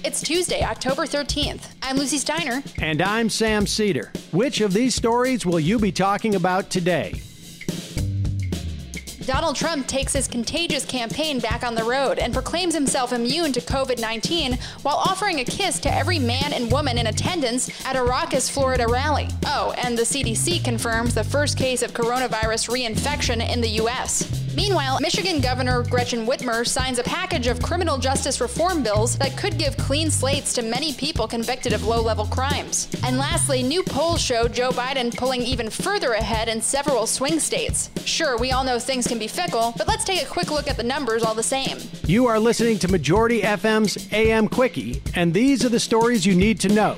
It's Tuesday, October 13th. I'm Lucy Steiner. And I'm Sam Cedar. Which of these stories will you be talking about today? Donald Trump takes his contagious campaign back on the road and proclaims himself immune to COVID-19 while offering a kiss to every man and woman in attendance at a raucous Florida rally. Oh, and the CDC confirms the first case of coronavirus reinfection in the U.S. Meanwhile, Michigan Governor Gretchen Whitmer signs a package of criminal justice reform bills that could give clean slates to many people convicted of low-level crimes. And lastly, new polls show Joe Biden pulling even further ahead in several swing states. Sure, we all know things can be fickle, but let's take a quick look at the numbers all the same. You are listening to Majority FM's AM Quickie, and these are the stories you need to know.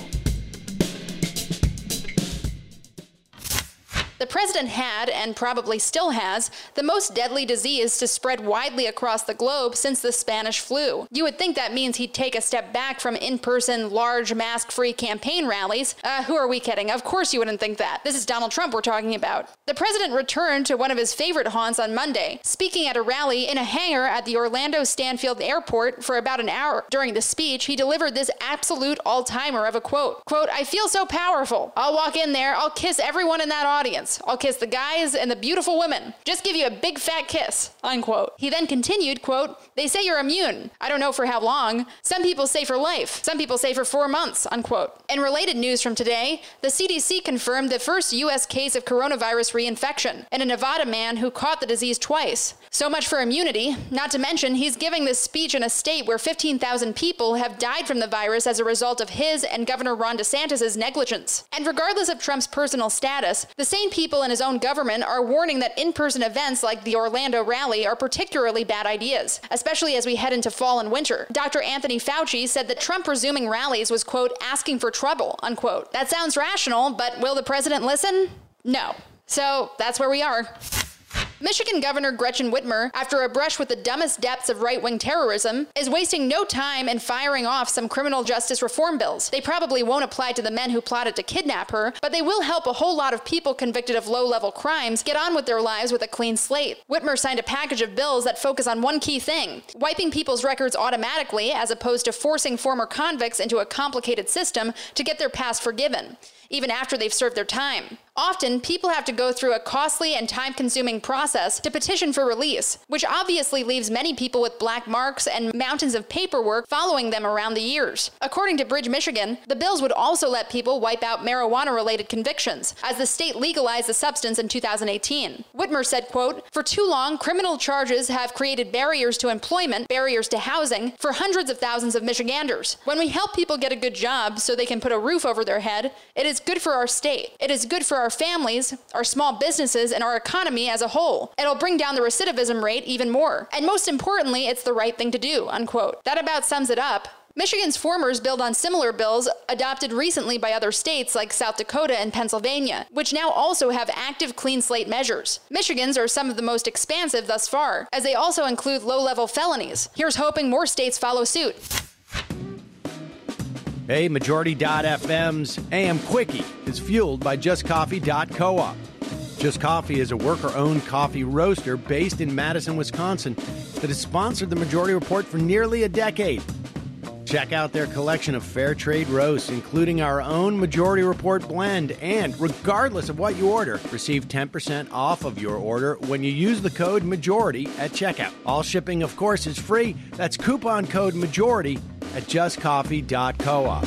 The president had, and probably still has, the most deadly disease to spread widely across the globe since the Spanish flu. You would think that means he'd take a step back from in-person, large, mask-free campaign rallies. Who are we kidding? Of course you wouldn't think that. This is Donald Trump we're talking about. The president returned to one of his favorite haunts on Monday, speaking at a rally in a hangar at the Orlando Stanfield Airport for about an hour. During the speech, he delivered this absolute all-timer of a quote. Quote, "I feel so powerful. I'll walk in there, I'll kiss everyone in that audience. I'll kiss the guys and the beautiful women. Just give you a big fat kiss," unquote. He then continued, quote, "They say you're immune. I don't know for how long. Some people say for life. Some people say for 4 months," unquote. In related news from today, the CDC confirmed the first U.S. case of coronavirus reinfection in a Nevada man who caught the disease twice. So much for immunity. Not to mention, he's giving this speech in a state where 15,000 people have died from the virus as a result of his and Governor Ron DeSantis' negligence. And regardless of Trump's personal status, the same people in his own government are warning that in-person events like the Orlando rally are particularly bad ideas, especially as we head into fall and winter. Dr. Anthony Fauci said that Trump resuming rallies was, quote, "asking for trouble," unquote. That sounds rational, but will the president listen? No. So that's where we are. Michigan Governor Gretchen Whitmer, after a brush with the dumbest depths of right-wing terrorism, is wasting no time in firing off some criminal justice reform bills. They probably won't apply to the men who plotted to kidnap her, but they will help a whole lot of people convicted of low-level crimes get on with their lives with a clean slate. Whitmer signed a package of bills that focus on one key thing: wiping people's records automatically as opposed to forcing former convicts into a complicated system to get their past forgiven, even after they've served their time. Often, people have to go through a costly and time-consuming process to petition for release, which obviously leaves many people with black marks and mountains of paperwork following them around the years. According to Bridge, Michigan, the bills would also let people wipe out marijuana-related convictions, as the state legalized the substance in 2018. Whitmer said, quote, "For too long, criminal charges have created barriers to employment, barriers to housing for hundreds of thousands of Michiganders. When we help people get a good job so they can put a roof over their head, it is good for our state. It is good for our families, our small businesses, and our economy as a whole. It'll bring down the recidivism rate even more. And most importantly, it's the right thing to do," unquote. That about sums it up. Michigan's formers build on similar bills adopted recently by other states like South Dakota and Pennsylvania, which now also have active clean slate measures. Michigan's are some of the most expansive thus far, as they also include low-level felonies. Here's hoping more states follow suit. Hey, Majority.fm's AM Quickie is fueled by JustCoffee.coop. Just Coffee is a worker-owned coffee roaster based in Madison, Wisconsin that has sponsored the Majority Report for nearly a decade. Check out their collection of fair trade roasts, including our own Majority Report blend, and regardless of what you order, receive 10% off of your order when you use the code MAJORITY at checkout. All shipping, of course, is free. That's coupon code MAJORITY at justcoffee.coop.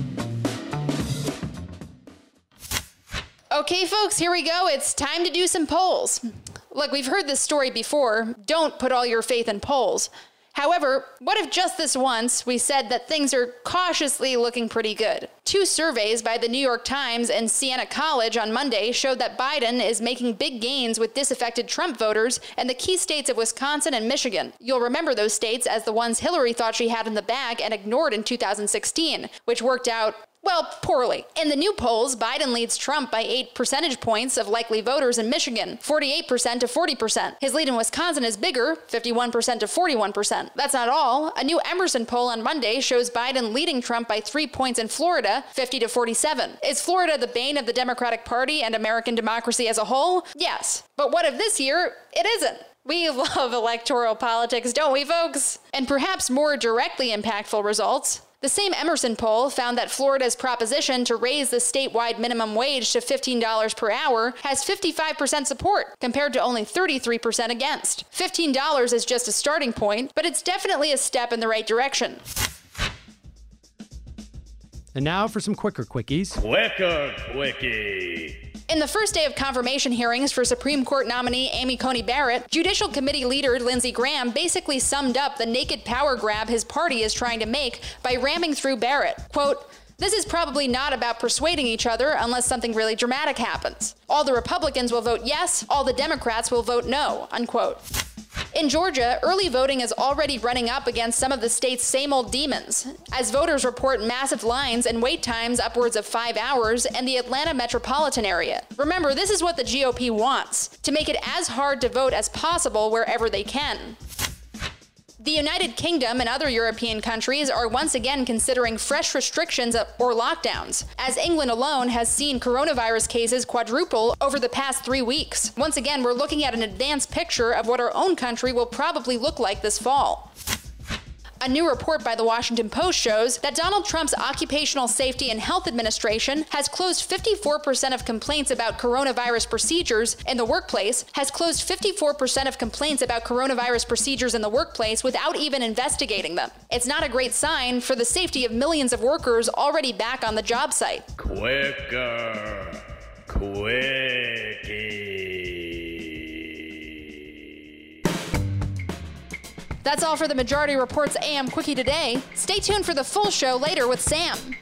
Okay, folks, here we go. It's time to do some polls. Look, we've heard this story before. Don't put all your faith in polls. However, what if just this once we said that things are cautiously looking pretty good? Two surveys by the New York Times and Siena College on Monday showed that Biden is making big gains with disaffected Trump voters in the key states of Wisconsin and Michigan. You'll remember those states as the ones Hillary thought she had in the bag and ignored in 2016, which worked out, well, poorly. In the new polls, Biden leads Trump by 8 percentage points of likely voters in Michigan, 48% to 40%. His lead in Wisconsin is bigger, 51% to 41%. That's not all. A new Emerson poll on Monday shows Biden leading Trump by 3 points in Florida, 50 to 47. Is Florida the bane of the Democratic Party and American democracy as a whole? Yes. But what if this year it isn't? We love electoral politics, don't we, folks? And perhaps more directly impactful results. The same Emerson poll found that Florida's proposition to raise the statewide minimum wage to $15 per hour has 55% support, compared to only 33% against. $15 is just a starting point, but it's definitely a step in the right direction. And now for some quicker quickies. Quicker Quickie. In the first day of confirmation hearings for Supreme Court nominee Amy Coney Barrett, Judicial Committee leader Lindsey Graham basically summed up the naked power grab his party is trying to make by ramming through Barrett. Quote, "This is probably not about persuading each other unless something really dramatic happens. All the Republicans will vote yes, all the Democrats will vote no," unquote. In Georgia, early voting is already running up against some of the state's same old demons, as voters report massive lines and wait times upwards of 5 hours in the Atlanta metropolitan area. Remember, this is what the GOP wants, to make it as hard to vote as possible wherever they can. The United Kingdom and other European countries are once again considering fresh restrictions or lockdowns, as England alone has seen coronavirus cases quadruple over the past 3 weeks. Once again, we're looking at an advanced picture of what our own country will probably look like this fall. A new report by the Washington Post shows that Donald Trump's Occupational Safety and Health Administration has closed 54% of complaints about coronavirus procedures in the workplace, without even investigating them. It's not a great sign for the safety of millions of workers already back on the job site. Quicker Quickie. That's all for the Majority Report's AM Quickie today. Stay tuned for the full show later with Sam.